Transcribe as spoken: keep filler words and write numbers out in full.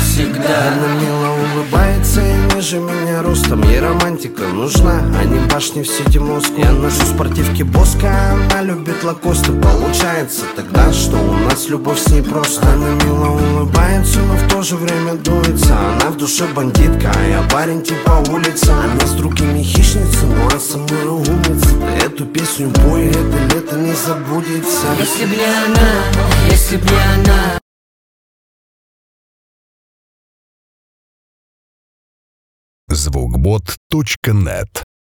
всегда. Она мило улыбается и ниже меня ростом. Ей романтика нужна, а не башни в сети Москвы. Я ношу спортивки Боска, она любит лакосты. Получается тогда, что у нас любовь с ней просто. Она мило улыбается, но в то же время дуется. Она в душе бандитка, а я парень типа улица. Она с другими хищница, ну а со мной умница. Ты эту песню пой, это лето не забудется. Если б не она, если б не она. звукбот точка нет